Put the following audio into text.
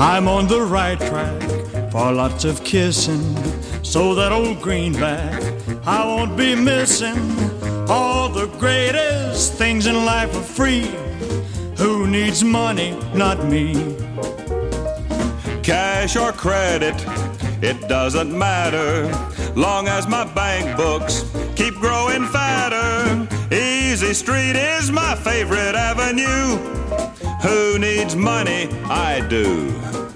I'm on the right track for lots of kissing, so that old greenback I won't be missing. All the greatest things in life are free. Who needs money? Not me. Cash or credit, it doesn't matter, long as my bank books keep growing fatter. Easy Street is my favorite avenue. Who needs money? I do.